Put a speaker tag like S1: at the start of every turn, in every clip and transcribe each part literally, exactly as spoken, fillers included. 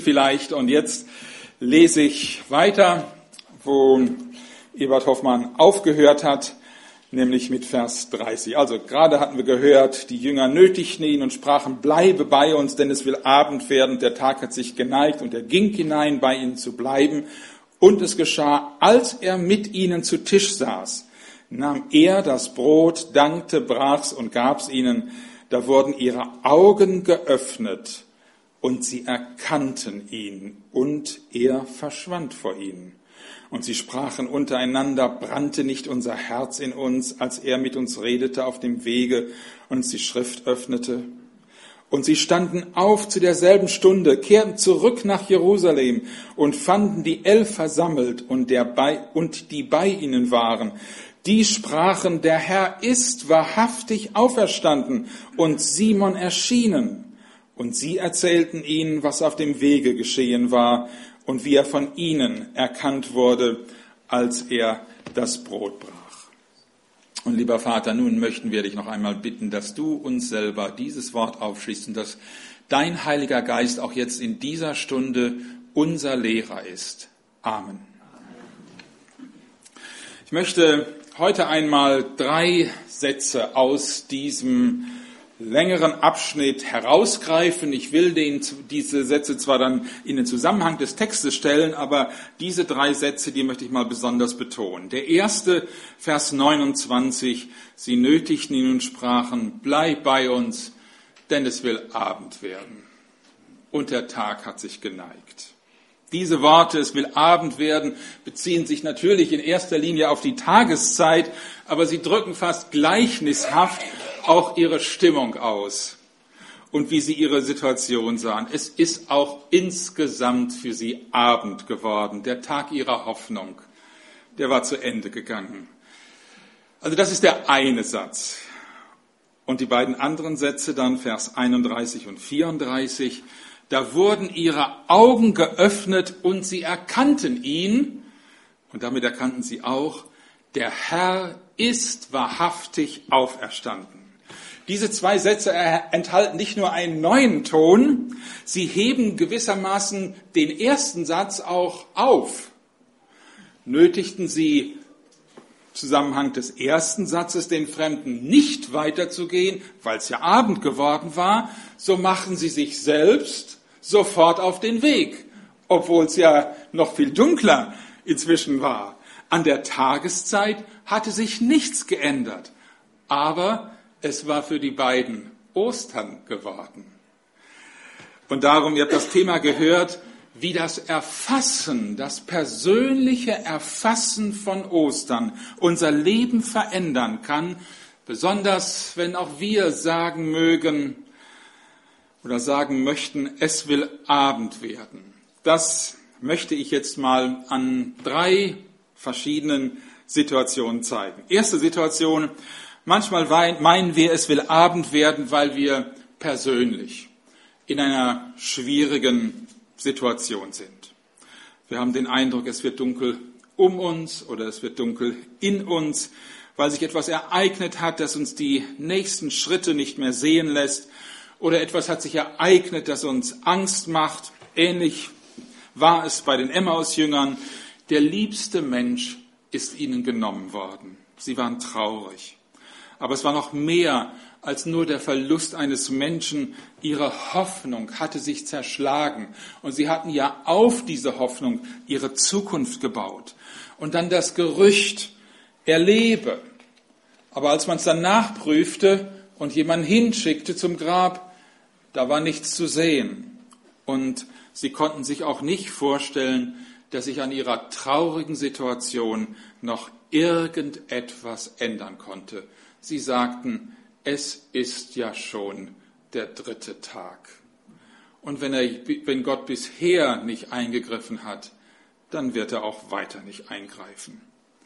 S1: Vielleicht und jetzt lese ich weiter, wo Ebert Hoffmann aufgehört hat, nämlich mit Vers dreißig. Also gerade hatten wir gehört, die Jünger nötigten ihn und sprachen, bleibe bei uns, denn es will Abend werden. Der Tag hat sich geneigt und er ging hinein, bei ihnen zu bleiben. Und es geschah, als er mit ihnen zu Tisch saß, nahm er das Brot, dankte, brach's und gab's ihnen. Da wurden ihre Augen geöffnet und sie erkannten ihn und er verschwand vor ihnen. Und sie sprachen untereinander, brannte nicht unser Herz in uns, als er mit uns redete auf dem Wege und uns die Schrift öffnete? Und sie standen auf zu derselben Stunde, kehrten zurück nach Jerusalem und fanden die Elf versammelt und, der bei, und die bei ihnen waren. Die sprachen, der Herr ist wahrhaftig auferstanden und Simon erschienen. Und sie erzählten ihnen, was auf dem Wege geschehen war und wie er von ihnen erkannt wurde, als er das Brot brach. Und lieber Vater, nun möchten wir dich noch einmal bitten, dass du uns selber dieses Wort aufschließt und dass dein Heiliger Geist auch jetzt in dieser Stunde unser Lehrer ist. Amen. Ich möchte heute einmal drei Sätze aus diesem längeren Abschnitt herausgreifen. Ich will den, diese Sätze zwar dann in den Zusammenhang des Textes stellen, aber diese drei Sätze, die möchte ich mal besonders betonen. Der erste, Vers neunundzwanzig, sie nötigten ihn und sprachen, bleib bei uns, denn es will Abend werden. Und der Tag hat sich geneigt. Diese Worte, es will Abend werden, beziehen sich natürlich in erster Linie auf die Tageszeit, aber sie drücken fast gleichnishaft auch ihre Stimmung aus und wie sie ihre Situation sahen. Es ist auch insgesamt für sie Abend geworden. Der Tag ihrer Hoffnung, der war zu Ende gegangen. Also das ist der eine Satz. Und die beiden anderen Sätze dann, Vers einunddreißig und vierunddreißig, da wurden ihre Augen geöffnet und sie erkannten ihn. Und damit erkannten sie auch, der Herr ist wahrhaftig auferstanden. Diese zwei Sätze enthalten nicht nur einen neuen Ton, sie heben gewissermaßen den ersten Satz auch auf. Nötigten sie im Zusammenhang des ersten Satzes den Fremden nicht weiterzugehen, weil es ja Abend geworden war, so machen sie sich selbst sofort auf den Weg, obwohl es ja noch viel dunkler inzwischen war. An der Tageszeit hatte sich nichts geändert, aber es war für die beiden Ostern geworden. Und darum, ihr habt das Thema gehört, wie das Erfassen, das persönliche Erfassen von Ostern unser Leben verändern kann, besonders wenn auch wir sagen mögen oder sagen möchten, es will Abend werden. Das möchte ich jetzt mal an drei verschiedenen Situationen zeigen. Erste Situation: Manchmal meinen wir, es will Abend werden, weil wir persönlich in einer schwierigen Situation sind. Wir haben den Eindruck, es wird dunkel um uns oder es wird dunkel in uns, weil sich etwas ereignet hat, das uns die nächsten Schritte nicht mehr sehen lässt, oder etwas hat sich ereignet, das uns Angst macht. Ähnlich war es bei den Emmaus-Jüngern. Der liebste Mensch ist ihnen genommen worden. Sie waren traurig. Aber es war noch mehr als nur der Verlust eines Menschen. Ihre Hoffnung hatte sich zerschlagen. Und sie hatten ja auf diese Hoffnung ihre Zukunft gebaut. Und dann das Gerücht, er lebe. Aber als man es dann nachprüfte und jemanden hinschickte zum Grab, da war nichts zu sehen. Und sie konnten sich auch nicht vorstellen, dass sich an ihrer traurigen Situation noch irgendetwas ändern konnte. Sie sagten, es ist ja schon der dritte Tag. Und wenn, er, wenn Gott bisher nicht eingegriffen hat, dann wird er auch weiter nicht eingreifen.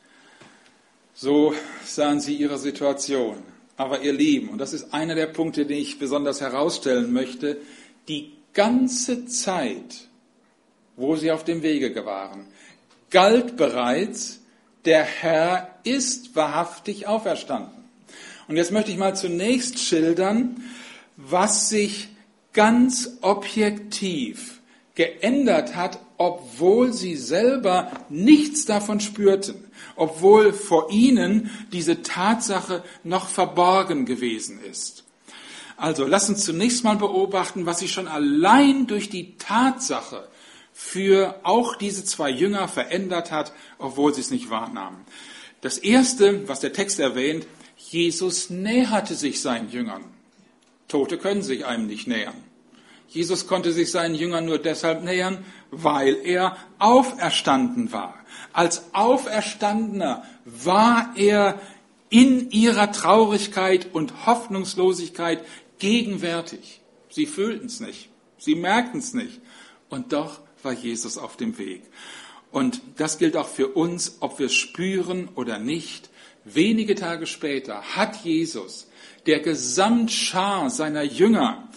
S1: So sahen sie ihre Situation. Aber ihr Lieben, und das ist einer der Punkte, den ich besonders herausstellen möchte, die ganze Zeit, wo sie auf dem Wege waren, galt bereits, der Herr ist wahrhaftig auferstanden. Und jetzt möchte ich mal zunächst schildern, was sich ganz objektiv geändert hat, obwohl sie selber nichts davon spürten, obwohl vor ihnen diese Tatsache noch verborgen gewesen ist. Also lass uns zunächst mal beobachten, was sich schon allein durch die Tatsache für auch diese zwei Jünger verändert hat, obwohl sie es nicht wahrnahmen. Das Erste, was der Text erwähnt, Jesus näherte sich seinen Jüngern. Tote können sich einem nicht nähern. Jesus konnte sich seinen Jüngern nur deshalb nähern, weil er auferstanden war. Als Auferstandener war er in ihrer Traurigkeit und Hoffnungslosigkeit gegenwärtig. Sie fühlten es nicht, sie merkten es nicht. Und doch war Jesus auf dem Weg. Und das gilt auch für uns, ob wir es spüren oder nicht. Wenige Tage später hat Jesus der Gesamtschar seiner Jünger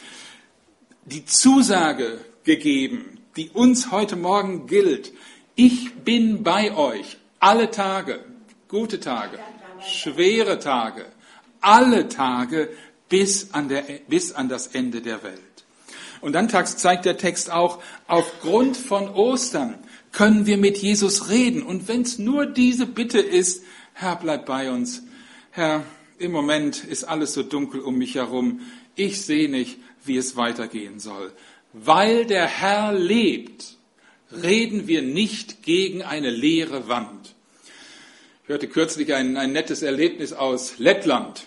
S1: die Zusage gegeben, die uns heute Morgen gilt. Ich bin bei euch alle Tage, gute Tage, schwere Tage, alle Tage bis an, der, bis an das Ende der Welt. Und dann zeigt der Text auch, aufgrund von Ostern können wir mit Jesus reden. Und wenn es nur diese Bitte ist, Herr, bleib bei uns. Herr, im Moment ist alles so dunkel um mich herum. Ich sehe nicht, wie es weitergehen soll. Weil der Herr lebt, reden wir nicht gegen eine leere Wand. Ich hörte kürzlich ein, ein nettes Erlebnis aus Lettland.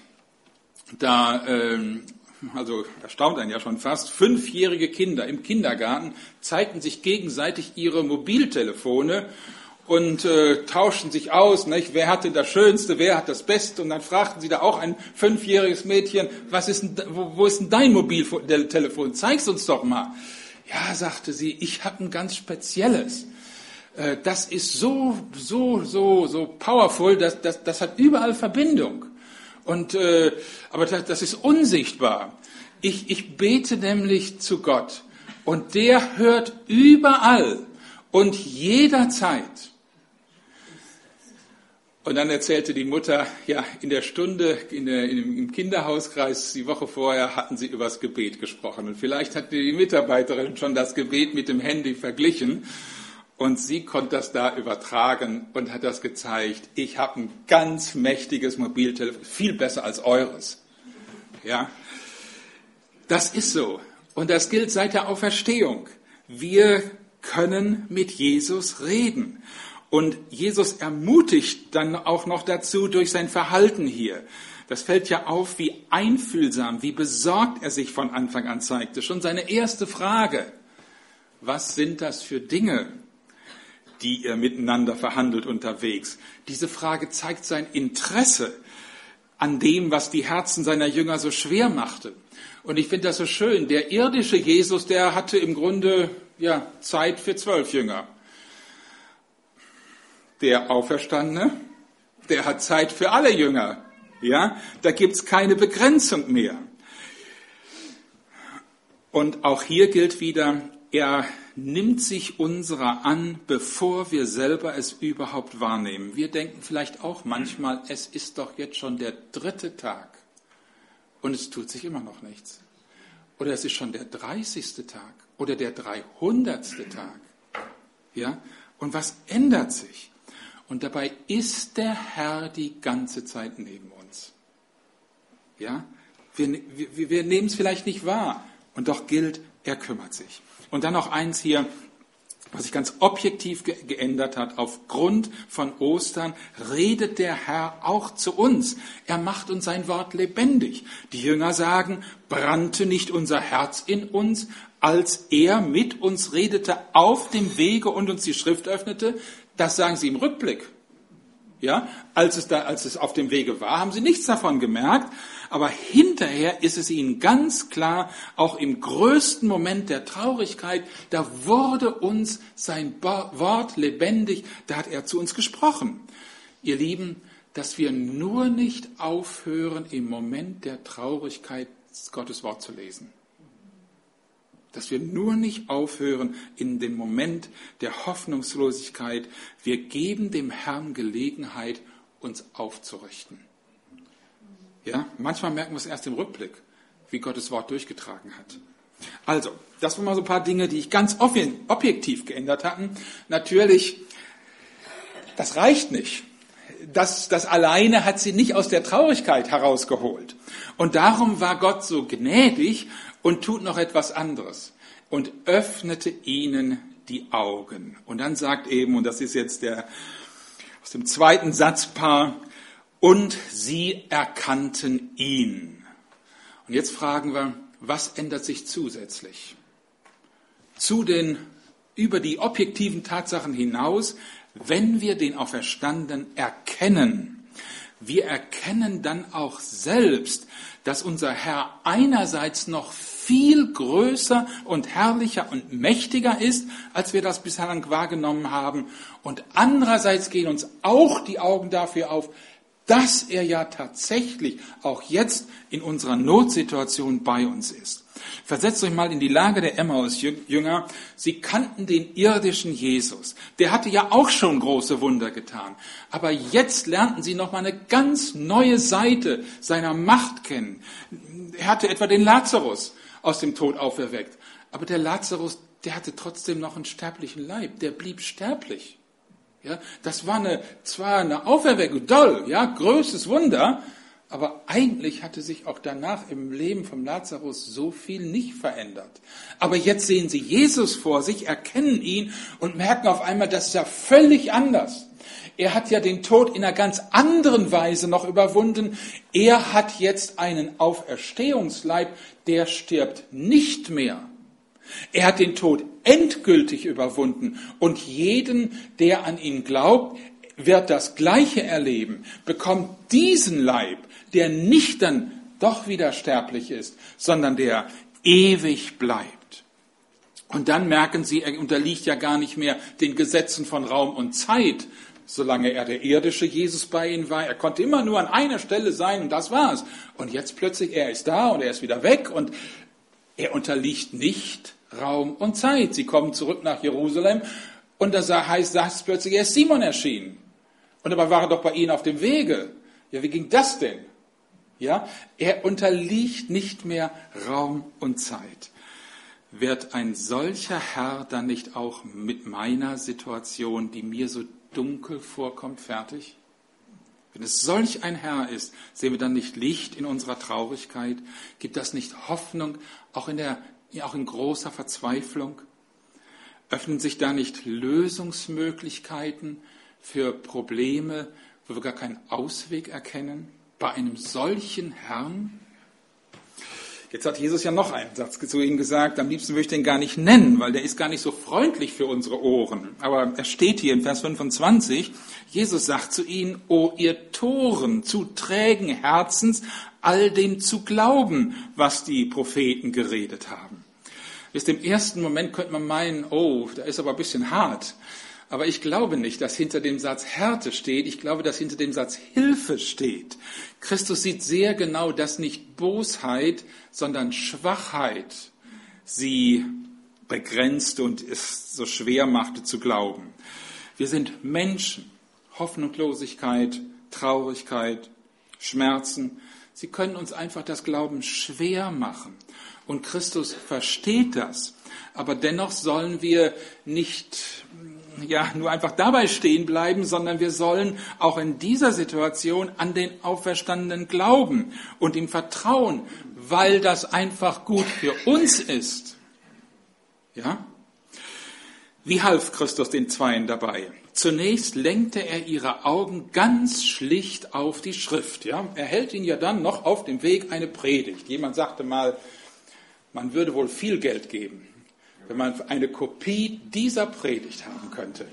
S1: Da, ähm, also erstaunt einen ja schon fast, fünfjährige Kinder im Kindergarten zeigten sich gegenseitig ihre Mobiltelefone und äh, tauschten sich aus, nicht? Wer hat denn das Schönste, wer hat das Beste? Und dann fragten sie da auch ein fünfjähriges Mädchen, was ist denn, wo, wo ist denn dein Mobiltelefon? Zeig's uns doch mal. Ja, sagte sie, ich habe ein ganz spezielles. Äh, das ist so, so, so, so powerful, das, das, das hat überall Verbindung. Und, äh, aber das, das ist unsichtbar. Ich, ich bete nämlich zu Gott und der hört überall und jederzeit. Und dann erzählte die Mutter, ja, in der Stunde in der, in, im Kinderhauskreis die Woche vorher hatten sie über das Gebet gesprochen. Und vielleicht hat die Mitarbeiterin schon das Gebet mit dem Handy verglichen. Und sie konnte das da übertragen und hat das gezeigt. Ich habe ein ganz mächtiges Mobiltelefon, viel besser als eures. Ja, das ist so. Und das gilt seit der Auferstehung. Wir können mit Jesus reden. Und Jesus ermutigt dann auch noch dazu durch sein Verhalten hier. Das fällt ja auf, wie einfühlsam, wie besorgt er sich von Anfang an zeigte. Schon seine erste Frage: Was sind das für Dinge, die ihr miteinander verhandelt unterwegs? Diese Frage zeigt sein Interesse an dem, was die Herzen seiner Jünger so schwer machte. Und ich finde das so schön. Der irdische Jesus, der hatte im Grunde ja Zeit für zwölf Jünger. Der Auferstandene, der hat Zeit für alle Jünger. Ja, da gibt's keine Begrenzung mehr. Und auch hier gilt wieder, er nimmt sich unserer an, bevor wir selber es überhaupt wahrnehmen. Wir denken vielleicht auch manchmal, es ist doch jetzt schon der dritte Tag und es tut sich immer noch nichts. Oder es ist schon der dreißigste Tag oder der dreihundertste Tag. Ja? Und was ändert sich? Und dabei ist der Herr die ganze Zeit neben uns. Ja? Wir, wir, wir nehmen es vielleicht nicht wahr und doch gilt, er kümmert sich. Und dann noch eins hier, was sich ganz objektiv ge- geändert hat. Aufgrund von Ostern redet der Herr auch zu uns. Er macht uns sein Wort lebendig. Die Jünger sagen, brannte nicht unser Herz in uns, als er mit uns redete auf dem Wege und uns die Schrift öffnete? Das sagen sie im Rückblick. Ja, als es da, als es auf dem Wege war, haben sie nichts davon gemerkt. Aber hinterher ist es ihnen ganz klar, auch im größten Moment der Traurigkeit, da wurde uns sein Wort lebendig, da hat er zu uns gesprochen. Ihr Lieben, dass wir nur nicht aufhören, im Moment der Traurigkeit Gottes Wort zu lesen. Dass wir nur nicht aufhören in dem Moment der Hoffnungslosigkeit. Wir geben dem Herrn Gelegenheit, uns aufzurichten. Ja, manchmal merken wir es erst im Rückblick, wie Gottes Wort durchgetragen hat. Also, das waren mal so ein paar Dinge, die ich ganz objektiv geändert hatten. Natürlich, das reicht nicht. Das, das alleine hat sie nicht aus der Traurigkeit herausgeholt. Und darum war Gott so gnädig und tut noch etwas anderes. Und öffnete ihnen die Augen. Und dann sagt eben, und das ist jetzt der aus dem zweiten Satzpaar, und sie erkannten ihn. Und jetzt fragen wir, was ändert sich zusätzlich? Zu den, über die objektiven Tatsachen hinaus, wenn wir den Auferstandenen erkennen. Wir erkennen dann auch selbst, dass unser Herr einerseits noch viel größer und herrlicher und mächtiger ist, als wir das bislang wahrgenommen haben. Und andererseits gehen uns auch die Augen dafür auf, dass er ja tatsächlich auch jetzt in unserer Notsituation bei uns ist. Versetzt euch mal in die Lage der Emmaus-Jünger. Sie kannten den irdischen Jesus. Der hatte ja auch schon große Wunder getan. Aber jetzt lernten sie noch mal eine ganz neue Seite seiner Macht kennen. Er hatte etwa den Lazarus aus dem Tod auferweckt. Aber der Lazarus, der hatte trotzdem noch einen sterblichen Leib. Der blieb sterblich. Ja, das war eine, zwar eine Auferweckung, toll, ja, größtes Wunder, aber eigentlich hatte sich auch danach im Leben vom Lazarus so viel nicht verändert. Aber jetzt sehen sie Jesus vor sich, erkennen ihn und merken auf einmal, das ist ja völlig anders. Er hat ja den Tod in einer ganz anderen Weise noch überwunden. Er hat jetzt einen Auferstehungsleib, der stirbt nicht mehr. Er hat den Tod endgültig überwunden und jeden, der an ihn glaubt, wird das Gleiche erleben, bekommt diesen Leib, der nicht dann doch wieder sterblich ist, sondern der ewig bleibt. Und dann merken sie, er unterliegt ja gar nicht mehr den Gesetzen von Raum und Zeit, solange er der irdische Jesus bei ihnen war. Er konnte immer nur an einer Stelle sein und das war's. Und jetzt plötzlich, er ist da und er ist wieder weg und er unterliegt nicht Raum und Zeit. Sie kommen zurück nach Jerusalem und da heißt es plötzlich, er ist Simon erschienen. Und dabei war er doch bei ihnen auf dem Wege. Ja, wie ging das denn? Ja, er unterliegt nicht mehr Raum und Zeit. Wird ein solcher Herr dann nicht auch mit meiner Situation, die mir so dunkel vorkommt, fertig? Wenn es solch ein Herr ist, sehen wir dann nicht Licht in unserer Traurigkeit? Gibt das nicht Hoffnung, auch in der Ja, auch in großer Verzweiflung? Öffnen sich da nicht Lösungsmöglichkeiten für Probleme, wo wir gar keinen Ausweg erkennen? Bei einem solchen Herrn? Jetzt hat Jesus ja noch einen Satz zu ihm gesagt, am liebsten würde ich den gar nicht nennen, weil der ist gar nicht so freundlich für unsere Ohren. Aber er steht hier in Vers fünfundzwanzig, Jesus sagt zu ihnen, O ihr Toren, zu trägen Herzens, all dem zu glauben, was die Propheten geredet haben. Bis im ersten Moment könnte man meinen, oh, da ist aber ein bisschen hart. Aber ich glaube nicht, dass hinter dem Satz Härte steht. Ich glaube, dass hinter dem Satz Hilfe steht. Christus sieht sehr genau, dass nicht Bosheit, sondern Schwachheit sie begrenzte und es so schwer machte zu glauben. Wir sind Menschen. Hoffnungslosigkeit, Traurigkeit, Schmerzen. Sie können uns einfach das Glauben schwer machen. Und Christus versteht das. Aber dennoch sollen wir nicht ja, nur einfach dabei stehen bleiben, sondern wir sollen auch in dieser Situation an den Auferstandenen glauben und ihm vertrauen, weil das einfach gut für uns ist. Ja? Wie half Christus den Zweien dabei? Zunächst lenkte er ihre Augen ganz schlicht auf die Schrift. Ja? Er hält ihnen ja dann noch auf dem Weg eine Predigt. Jemand sagte mal, man würde wohl viel Geld geben, wenn man eine Kopie dieser Predigt haben könnte.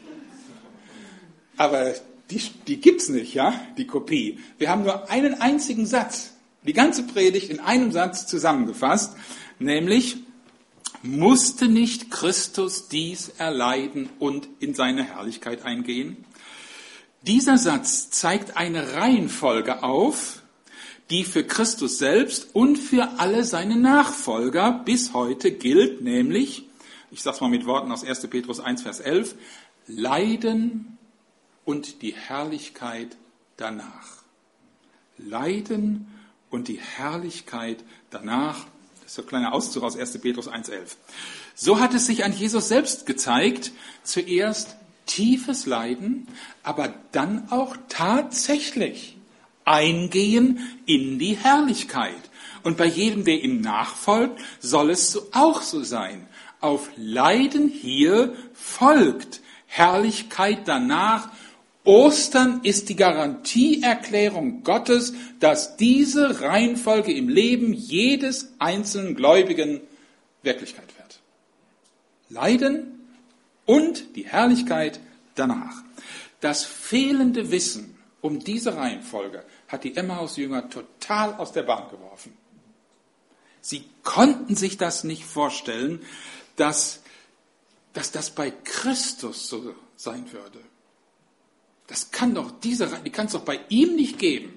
S1: Aber die, die gibt's nicht, ja, die Kopie. Wir haben nur einen einzigen Satz, die ganze Predigt in einem Satz zusammengefasst, nämlich, musste nicht Christus dies erleiden und in seine Herrlichkeit eingehen? Dieser Satz zeigt eine Reihenfolge auf, die für Christus selbst und für alle seine Nachfolger bis heute gilt, nämlich, ich sage es mal mit Worten aus erster Petrus eins, Vers elf, Leiden und die Herrlichkeit danach. Leiden und die Herrlichkeit danach, Das ist so ein kleiner Auszug aus erster Petrus eins elf. So hat es sich an Jesus selbst gezeigt, zuerst tiefes Leiden, aber dann auch tatsächlich Eingehen in die Herrlichkeit. Und bei jedem, der ihm nachfolgt, soll es so auch so sein. Auf Leiden hier folgt Herrlichkeit danach. Ostern ist die Garantieerklärung Gottes, dass diese Reihenfolge im Leben jedes einzelnen Gläubigen Wirklichkeit wird. Leiden und die Herrlichkeit danach. Das fehlende Wissen um diese Reihenfolge hat die Emmaus-Jünger total aus der Bahn geworfen. Sie konnten sich das nicht vorstellen, dass, dass das bei Christus so sein würde. Das kann doch diese, die kann es doch bei ihm nicht geben.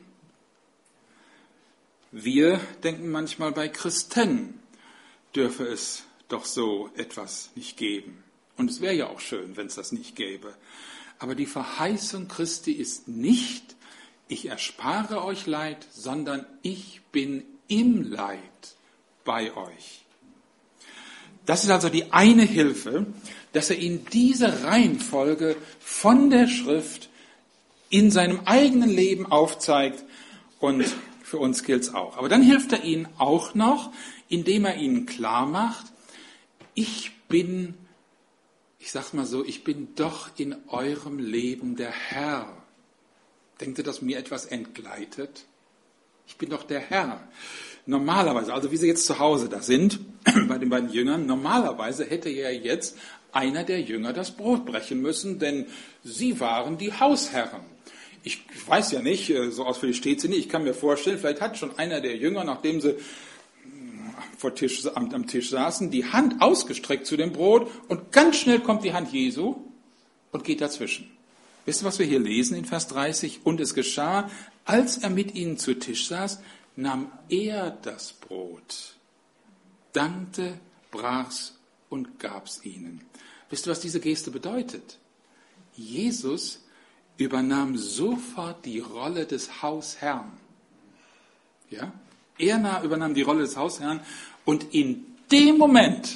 S1: Wir denken manchmal, bei Christen dürfe es doch so etwas nicht geben. Und es wäre ja auch schön, wenn es das nicht gäbe. Aber die Verheißung Christi ist nicht, ich erspare euch Leid, sondern ich bin im Leid bei euch. Das ist also die eine Hilfe, dass er ihnen diese Reihenfolge von der Schrift in seinem eigenen Leben aufzeigt, und für uns gilt es auch. Aber dann hilft er ihnen auch noch, indem er ihnen klar macht, ich bin, ich sag's mal so, ich bin doch in eurem Leben der Herr. Denkt ihr, dass mir etwas entgleitet? Ich bin doch der Herr. Normalerweise, also wie sie jetzt zu Hause da sind, bei den beiden Jüngern, normalerweise hätte ja jetzt einer der Jünger das Brot brechen müssen, denn sie waren die Hausherren. Ich weiß ja nicht, so ausführlich steht sie nicht, ich kann mir vorstellen, vielleicht hat schon einer der Jünger, nachdem sie vor Tisch, am, am Tisch saßen, die Hand ausgestreckt zu dem Brot und ganz schnell kommt die Hand Jesu und geht dazwischen. Wisst ihr, was wir hier lesen in Vers dreißig? Und es geschah, als er mit ihnen zu Tisch saß, nahm er das Brot, dankte, brach's und gab's ihnen. Wisst ihr, was diese Geste bedeutet? Jesus übernahm sofort die Rolle des Hausherrn. Ja? Er übernahm die Rolle des Hausherrn und in dem Moment,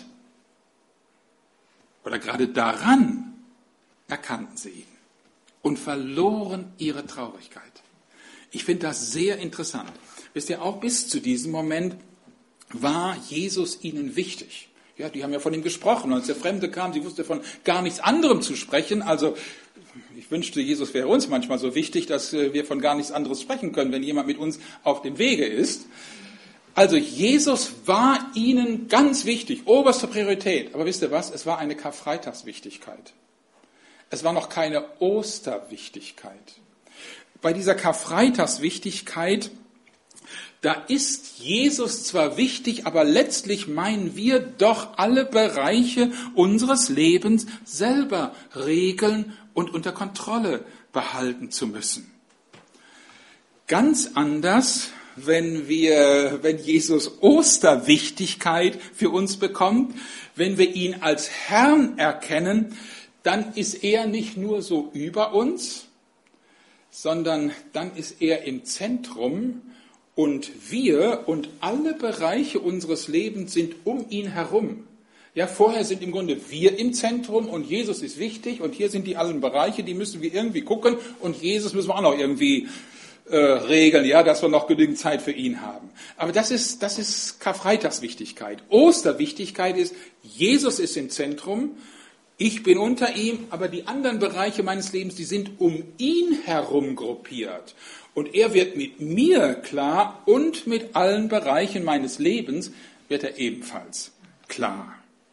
S1: oder gerade daran, erkannten sie ihn und verloren ihre Traurigkeit. Ich finde das sehr interessant. Wisst ihr, auch bis zu diesem Moment war Jesus ihnen wichtig. Ja, die haben ja von ihm gesprochen. Und als der Fremde kam, sie wusste von gar nichts anderem zu sprechen. Also ich wünschte, Jesus wäre uns manchmal so wichtig, dass wir von gar nichts anderes sprechen können, wenn jemand mit uns auf dem Wege ist. Also Jesus war ihnen ganz wichtig, oberste Priorität. Aber wisst ihr was? Es war eine Karfreitagswichtigkeit. Es war noch keine Osterwichtigkeit. Bei dieser Karfreitagswichtigkeit, da ist Jesus zwar wichtig, aber letztlich meinen wir doch alle Bereiche unseres Lebens selber regeln und unter Kontrolle behalten zu müssen. Ganz anders, wenn wir, wenn Jesus Osterwichtigkeit für uns bekommt, wenn wir ihn als Herrn erkennen, dann ist er nicht nur so über uns, sondern dann ist er im Zentrum und wir und alle Bereiche unseres Lebens sind um ihn herum. Ja, vorher sind im Grunde wir im Zentrum und Jesus ist wichtig und hier sind die allen Bereiche, die müssen wir irgendwie gucken und Jesus müssen wir auch noch irgendwie äh, regeln, ja, dass wir noch genügend Zeit für ihn haben. Aber das ist, das ist Karfreitagswichtigkeit. Osterwichtigkeit ist, Jesus ist im Zentrum, ich bin unter ihm, aber die anderen Bereiche meines Lebens, die sind um ihn herum gruppiert. Und er wird mit mir klar und mit allen Bereichen meines Lebens wird er ebenfalls klar.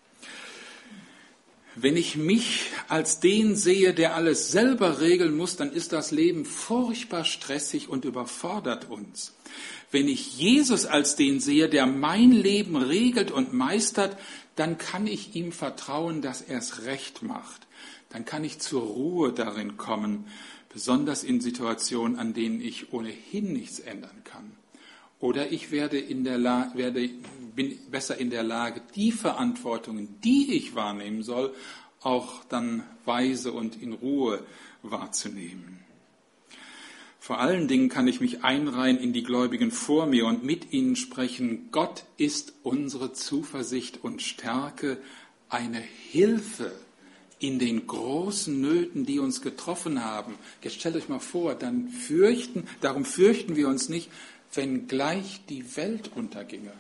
S1: Wenn ich mich als den sehe, der alles selber regeln muss, dann ist das Leben furchtbar stressig und überfordert uns. Wenn ich Jesus als den sehe, der mein Leben regelt und meistert, dann kann ich ihm vertrauen, dass er es recht macht. Dann kann ich zur Ruhe darin kommen, besonders in Situationen, an denen ich ohnehin nichts ändern kann. Oder ich werde in der Lage, werde, bin besser in der Lage, die Verantwortungen, die ich wahrnehmen soll, auch dann weise und in Ruhe wahrzunehmen. Vor allen Dingen kann ich mich einreihen in die Gläubigen vor mir und mit ihnen sprechen. Gott ist unsere Zuversicht und Stärke, eine Hilfe in den großen Nöten, die uns getroffen haben. Jetzt stellt euch mal vor, dann fürchten, darum fürchten wir uns nicht, wenn gleich die Welt unterginge.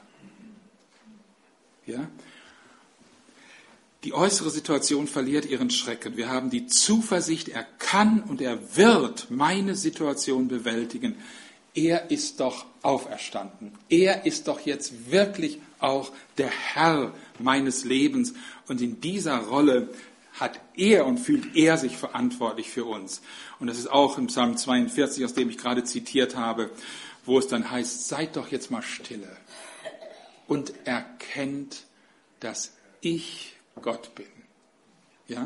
S1: Ja? Die äußere Situation verliert ihren Schrecken. Wir haben die Zuversicht, er kann und er wird meine Situation bewältigen. Er ist doch auferstanden. Er ist doch jetzt wirklich auch der Herr meines Lebens. Und in dieser Rolle hat er und fühlt er sich verantwortlich für uns. Und das ist auch im Psalm zweiundvierzig, aus dem ich gerade zitiert habe, wo es dann heißt, seid doch jetzt mal stille und erkennt, dass ich Gott bin. Ja?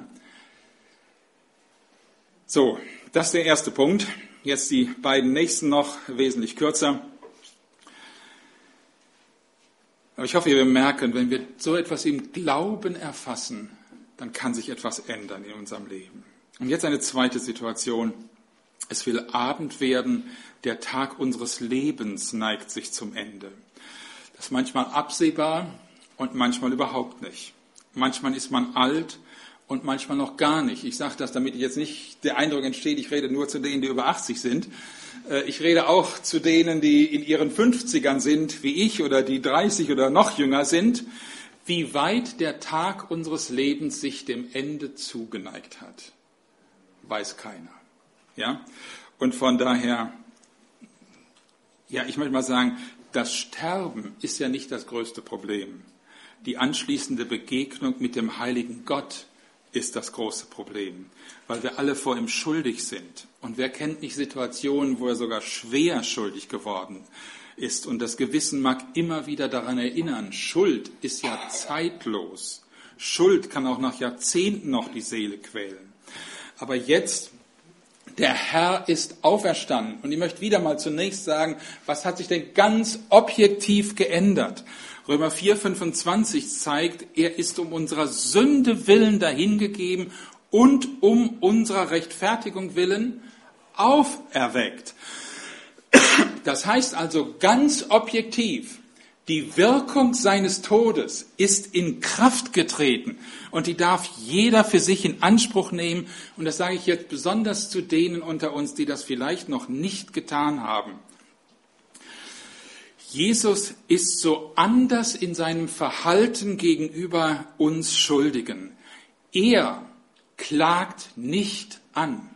S1: So, das ist der erste Punkt. Jetzt die beiden nächsten noch, wesentlich kürzer. Aber ich hoffe, ihr merkt, wenn wir so etwas im Glauben erfassen, dann kann sich etwas ändern in unserem Leben. Und jetzt eine zweite Situation. Es will Abend werden, der Tag unseres Lebens neigt sich zum Ende. Das ist manchmal absehbar und manchmal überhaupt nicht. Manchmal ist man alt und manchmal noch gar nicht. Ich sage das, damit jetzt nicht der Eindruck entsteht, ich rede nur zu denen, die über achtzig sind. Ich rede auch zu denen, die in ihren fünfzigern sind, wie ich, oder die dreißig oder noch jünger sind. Wie weit der Tag unseres Lebens sich dem Ende zugeneigt hat, weiß keiner. Ja? Und von daher, ja, ich möchte mal sagen, das Sterben ist ja nicht das größte Problem. Die anschließende Begegnung mit dem heiligen Gott ist das große Problem, weil wir alle vor ihm schuldig sind. Und wer kennt nicht Situationen, wo er sogar schwer schuldig geworden ist? Und das Gewissen mag immer wieder daran erinnern, Schuld ist ja zeitlos. Schuld kann auch nach Jahrzehnten noch die Seele quälen. Aber jetzt, der Herr ist auferstanden. Und ich möchte wieder mal zunächst sagen, was hat sich denn ganz objektiv geändert? Römer vier, fünfundzwanzig zeigt, er ist um unserer Sünde willen dahingegeben und um unserer Rechtfertigung willen auferweckt. Das heißt also ganz objektiv, die Wirkung seines Todes ist in Kraft getreten und die darf jeder für sich in Anspruch nehmen. Und das sage ich jetzt besonders zu denen unter uns, die das vielleicht noch nicht getan haben. Jesus ist so anders in seinem Verhalten gegenüber uns Schuldigen. Er klagt nicht an.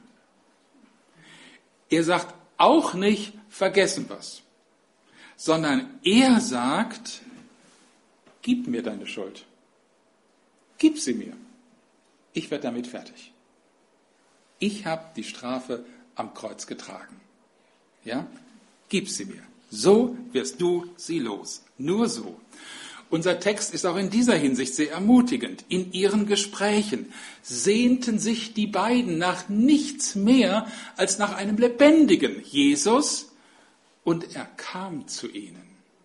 S1: Er sagt auch nicht, vergessen was, sondern er sagt, gib mir deine Schuld. Gib sie mir. Ich werde damit fertig. Ich habe die Strafe am Kreuz getragen. Ja? Gib sie mir. So wirst du sie los. Nur so. Unser Text ist auch in dieser Hinsicht sehr ermutigend. In ihren Gesprächen sehnten sich die beiden nach nichts mehr als nach einem lebendigen Jesus, und er kam zu ihnen.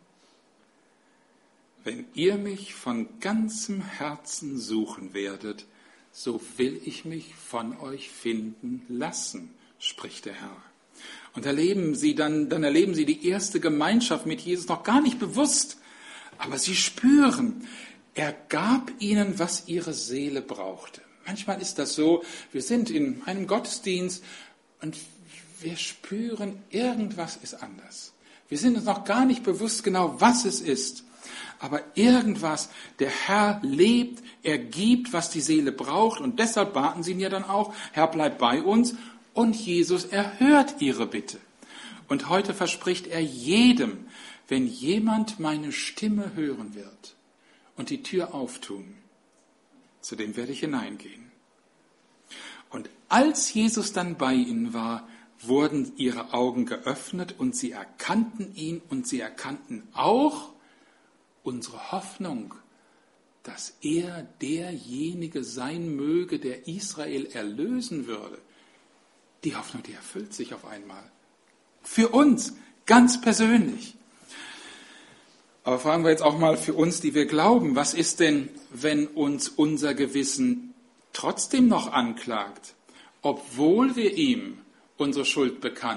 S1: Wenn ihr mich von ganzem Herzen suchen werdet, so will ich mich von euch finden lassen, spricht der Herr. Und erleben sie dann, dann erleben sie die erste Gemeinschaft mit Jesus noch gar nicht bewusst. Aber sie spüren, er gab ihnen, was ihre Seele brauchte. Manchmal ist das so, wir sind in einem Gottesdienst und wir spüren, irgendwas ist anders. Wir sind uns noch gar nicht bewusst genau, was es ist. Aber irgendwas, der Herr lebt, er gibt, was die Seele braucht. Und deshalb baten sie ihn ja dann auch, Herr, bleib bei uns. Und Jesus erhört ihre Bitte. Und heute verspricht er jedem, wenn jemand meine Stimme hören wird und die Tür auftun, zu dem werde ich hineingehen. Und als Jesus dann bei ihnen war, wurden ihre Augen geöffnet und sie erkannten ihn und sie erkannten auch unsere Hoffnung, dass er derjenige sein möge, der Israel erlösen würde. Die Hoffnung, die erfüllt sich auf einmal. Für uns, ganz persönlich. Aber fragen wir jetzt auch mal für uns, die wir glauben, was ist denn, wenn uns unser Gewissen trotzdem noch anklagt, obwohl wir ihm unsere Schuld bekannt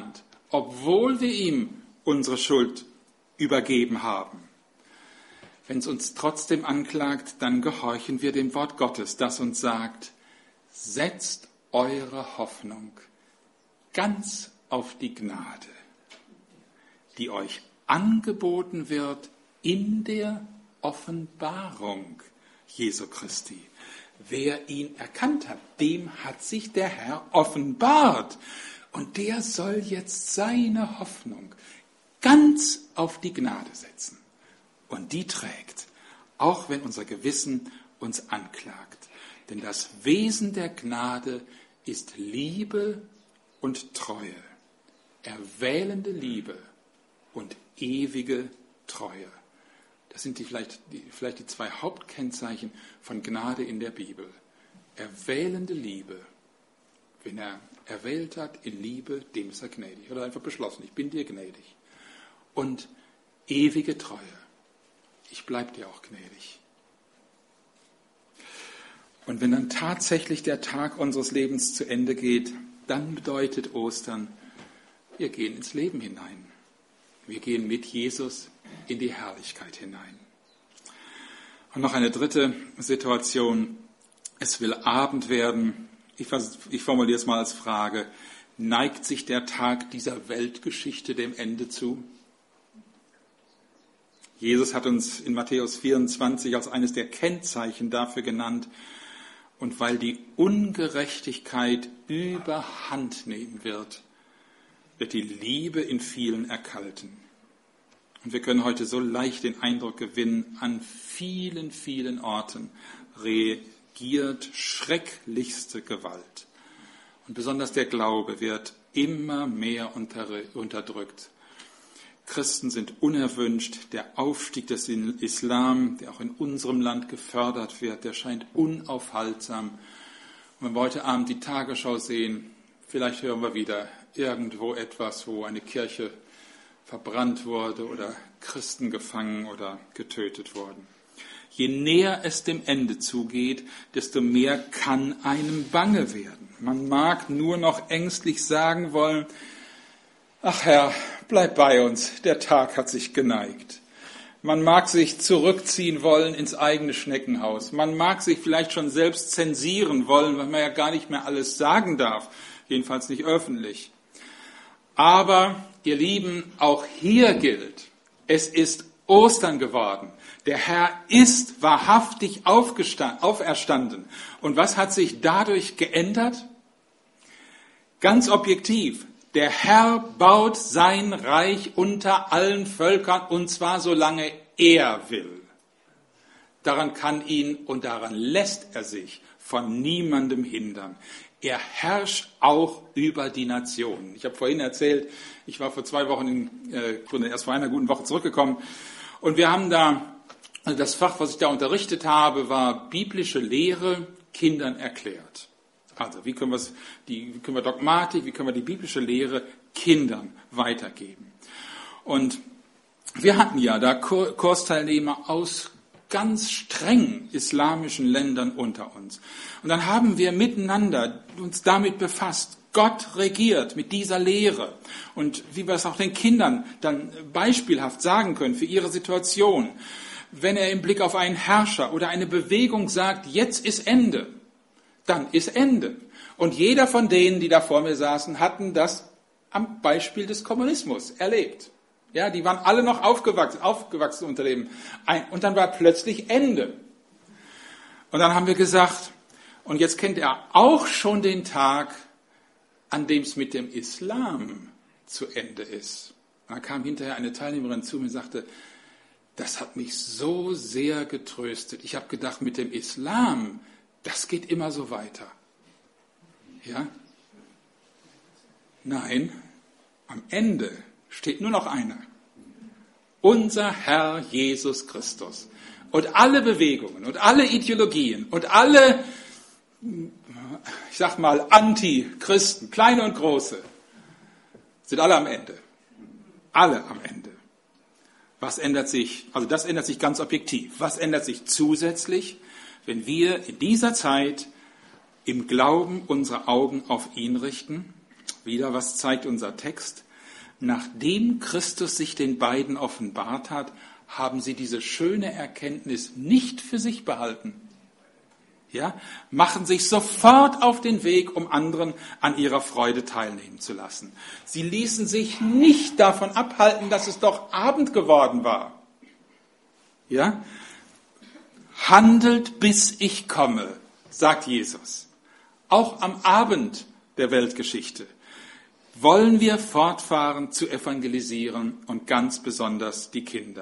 S1: obwohl wir ihm unsere Schuld übergeben haben. Wenn es uns trotzdem anklagt, dann gehorchen wir dem Wort Gottes, das uns sagt, setzt eure Hoffnung ganz auf die Gnade, die euch angeboten wird in der Offenbarung Jesu Christi. Wer ihn erkannt hat, dem hat sich der Herr offenbart. Und der soll jetzt seine Hoffnung ganz auf die Gnade setzen. Und die trägt, auch wenn unser Gewissen uns anklagt. Denn das Wesen der Gnade ist Liebe und Treue, erwählende Liebe und ewige Treue. Das sind die vielleicht, die, vielleicht die zwei Hauptkennzeichen von Gnade in der Bibel. Erwählende Liebe. Wenn er erwählt hat in Liebe, dem ist er gnädig. Oder einfach beschlossen, ich bin dir gnädig. Und ewige Treue. Ich bleibe dir auch gnädig. Und wenn dann tatsächlich der Tag unseres Lebens zu Ende geht, dann bedeutet Ostern, wir gehen ins Leben hinein. Wir gehen mit Jesus in die Herrlichkeit hinein. Und noch eine dritte Situation. Es will Abend werden. Ich, ich formuliere es mal als Frage. Neigt sich der Tag dieser Weltgeschichte dem Ende zu? Jesus hat uns in Matthäus vierundzwanzig als eines der Kennzeichen dafür genannt. Und weil die Ungerechtigkeit überhand nehmen wird, wird die Liebe in vielen erkalten. Und wir können heute so leicht den Eindruck gewinnen, an vielen, vielen Orten regiert schrecklichste Gewalt. Und besonders der Glaube wird immer mehr unterdrückt. Christen sind unerwünscht. Der Aufstieg des Islam, der auch in unserem Land gefördert wird, der scheint unaufhaltsam. Und wenn wir heute Abend die Tagesschau sehen, vielleicht hören wir wieder irgendwo etwas, wo eine Kirche verbrannt wurde oder Christen gefangen oder getötet wurden. Je näher es dem Ende zugeht, desto mehr kann einem bange werden. Man mag nur noch ängstlich sagen wollen, ach Herr, bleib bei uns, der Tag hat sich geneigt. Man mag sich zurückziehen wollen ins eigene Schneckenhaus. Man mag sich vielleicht schon selbst zensieren wollen, weil man ja gar nicht mehr alles sagen darf, jedenfalls nicht öffentlich. Aber, ihr Lieben, auch hier gilt, es ist Ostern geworden. Der Herr ist wahrhaftig auferstanden. Und was hat sich dadurch geändert? Ganz objektiv. Der Herr baut sein Reich unter allen Völkern, und zwar solange er will. Daran kann ihn und daran lässt er sich von niemandem hindern. Er herrscht auch über die Nationen. Ich habe vorhin erzählt, ich war vor zwei Wochen, in, äh, erst vor einer guten Woche zurückgekommen, und wir haben da, also das Fach, was ich da unterrichtet habe, war biblische Lehre Kindern erklärt. Also wie können, die, wie können wir Dogmatik, wie können wir die biblische Lehre Kindern weitergeben? Und wir hatten ja da Kursteilnehmer aus ganz streng islamischen Ländern unter uns. Und dann haben wir miteinander uns damit befasst. Gott regiert mit dieser Lehre. Und wie wir es auch den Kindern dann beispielhaft sagen können für ihre Situation. Wenn er im Blick auf einen Herrscher oder eine Bewegung sagt, jetzt ist Ende, dann ist Ende. Und jeder von denen, die da vor mir saßen, hatten das am Beispiel des Kommunismus erlebt. Ja, die waren alle noch aufgewachsen, aufgewachsen unter dem ein, und dann war plötzlich Ende. Und dann haben wir gesagt, und jetzt kennt er auch schon den Tag, an dem es mit dem Islam zu Ende ist. Und dann kam hinterher eine Teilnehmerin zu mir und sagte, das hat mich so sehr getröstet. Ich habe gedacht, mit dem Islam, das geht immer so weiter. Ja? Nein, am Ende steht nur noch einer. Unser Herr Jesus Christus. Und alle Bewegungen und alle Ideologien und alle, ich sag mal, Antichristen, kleine und große, sind alle am Ende. Alle am Ende. Was ändert sich? Also das ändert sich ganz objektiv. Was ändert sich zusätzlich, wenn wir in dieser Zeit im Glauben unsere Augen auf ihn richten? Wieder, was zeigt unser Text? nachdem Christus sich den beiden offenbart hat, haben sie diese schöne Erkenntnis nicht für sich behalten. Ja, machen sich sofort auf den Weg, um anderen an ihrer Freude teilnehmen zu lassen. Sie ließen sich nicht davon abhalten, dass es doch Abend geworden war. Ja, handelt bis ich komme, sagt Jesus. Auch am Abend der Weltgeschichte wollen wir fortfahren zu evangelisieren und ganz besonders die Kinder.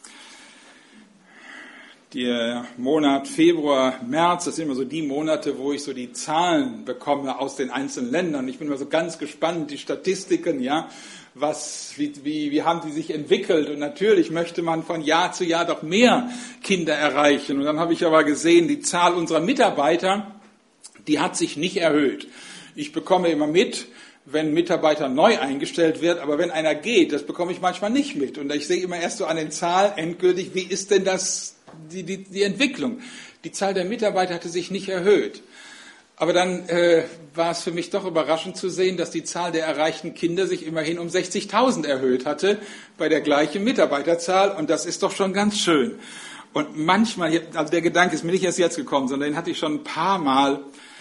S1: Der Monat Februar, März, das sind immer so die Monate, wo ich so die Zahlen bekomme aus den einzelnen Ländern. Ich bin immer so ganz gespannt, die Statistiken, ja, was, wie, wie, wie haben die sich entwickelt? Und natürlich möchte man von Jahr zu Jahr doch mehr Kinder erreichen. Und dann habe ich aber gesehen, die Zahl unserer Mitarbeiter, die hat sich nicht erhöht. Ich bekomme immer mit, wenn ein Mitarbeiter neu eingestellt wird, aber wenn einer geht, das bekomme ich manchmal nicht mit. Und ich sehe immer erst so an den Zahlen endgültig, wie ist denn das? Die, die, die Entwicklung. Die Zahl der Mitarbeiter hatte sich nicht erhöht. Aber dann äh, war es für mich doch überraschend zu sehen, dass die Zahl der erreichten Kinder sich immerhin um sechzigtausend erhöht hatte bei der gleichen Mitarbeiterzahl. Und das ist doch schon ganz schön. Und manchmal, also der Gedanke ist mir nicht erst jetzt gekommen, sondern den hatte ich schon ein paar Mal,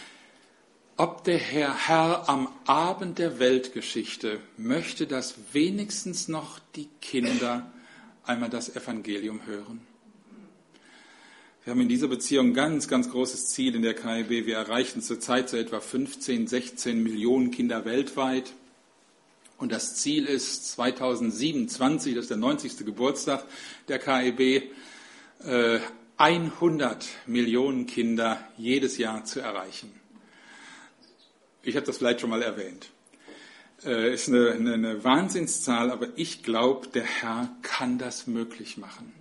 S1: ob der Herr, Herr am Abend der Weltgeschichte möchte, dass wenigstens noch die Kinder einmal das Evangelium hören. Wir haben in dieser Beziehung ein ganz, ganz großes Ziel in der K I B. Wir erreichen zurzeit so etwa fünfzehn, sechzehn Millionen Kinder weltweit. Und das Ziel ist zweitausendsiebenundzwanzig, das ist der neunzigste Geburtstag der K I B, äh, hundert Millionen Kinder jedes Jahr zu erreichen. Ich habe das vielleicht schon mal erwähnt. Äh, ist eine, eine, eine Wahnsinnszahl, aber ich glaube, der Herr kann das möglich machen.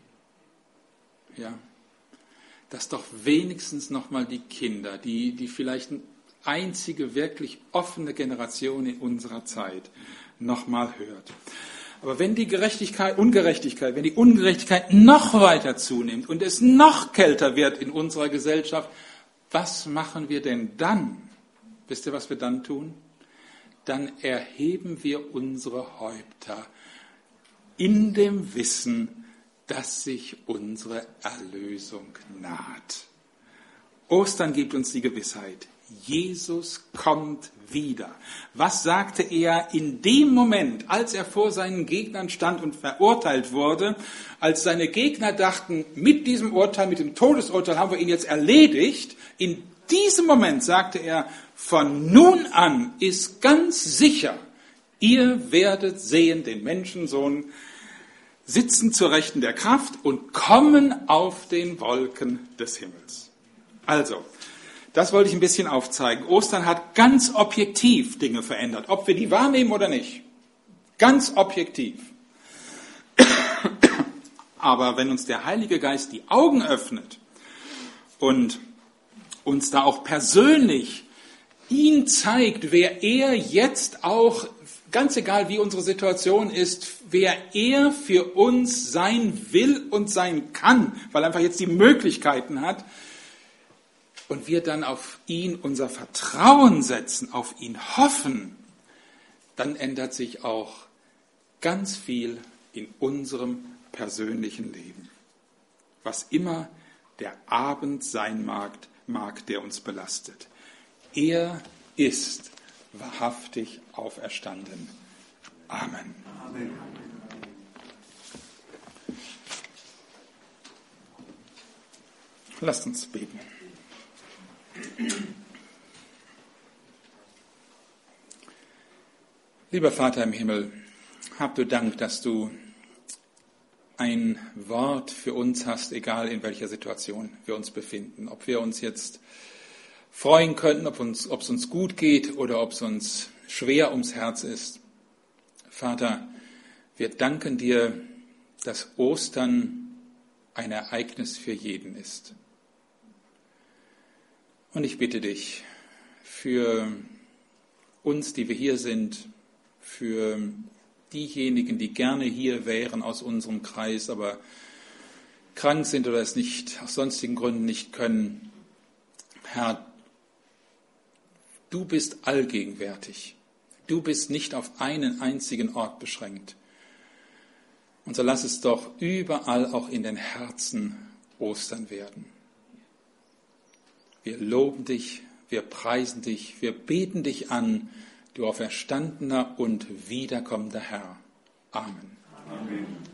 S1: Ja. Dass doch wenigstens nochmal die Kinder, die, die vielleicht eine einzige wirklich offene Generation in unserer Zeit nochmal hört. Aber wenn die Gerechtigkeit, Ungerechtigkeit, wenn die Ungerechtigkeit noch weiter zunimmt und es noch kälter wird in unserer Gesellschaft, was machen wir denn dann? Wisst ihr, was wir dann tun? Dann erheben wir unsere Häupter in dem Wissen, dass sich unsere Erlösung naht. Ostern gibt uns die Gewissheit, Jesus kommt wieder. Was sagte er in dem Moment, als er vor seinen Gegnern stand und verurteilt wurde, als seine Gegner dachten, mit diesem Urteil, mit dem Todesurteil haben wir ihn jetzt erledigt, in diesem Moment sagte er, von nun an ist ganz sicher, ihr werdet sehen den Menschensohn sitzen zur Rechten der Kraft und kommen auf den Wolken des Himmels. Also, das wollte ich ein bisschen aufzeigen. Ostern hat ganz objektiv Dinge verändert, ob wir die wahrnehmen oder nicht. Ganz objektiv. Aber wenn uns der Heilige Geist die Augen öffnet und uns da auch persönlich ihn zeigt, wer er jetzt auch, ganz egal wie unsere Situation ist, wer er für uns sein will und sein kann, weil er einfach jetzt die Möglichkeiten hat, und wir dann auf ihn unser Vertrauen setzen, auf ihn hoffen, dann ändert sich auch ganz viel in unserem persönlichen Leben. Was immer der Abend sein mag, mag, der uns belastet. Er ist wahrhaftig auferstanden. Amen. Amen. Lasst uns beten. Lieber Vater im Himmel, hab du Dank, dass du ein Wort für uns hast, egal in welcher Situation wir uns befinden. Ob wir uns jetzt freuen könnten, ob, uns, ob es uns gut geht oder ob es uns schwer ums Herz ist. Vater, wir danken dir, dass Ostern ein Ereignis für jeden ist. Und ich bitte dich für uns, die wir hier sind, für diejenigen, die gerne hier wären aus unserem Kreis, aber krank sind oder es nicht aus sonstigen Gründen nicht können. Herr, du bist allgegenwärtig. Du bist nicht auf einen einzigen Ort beschränkt. Und so lass es doch überall auch in den Herzen Ostern werden. Wir loben dich, wir preisen dich, wir beten dich an, du auferstandener und wiederkommender Herr. Amen.
S2: Amen.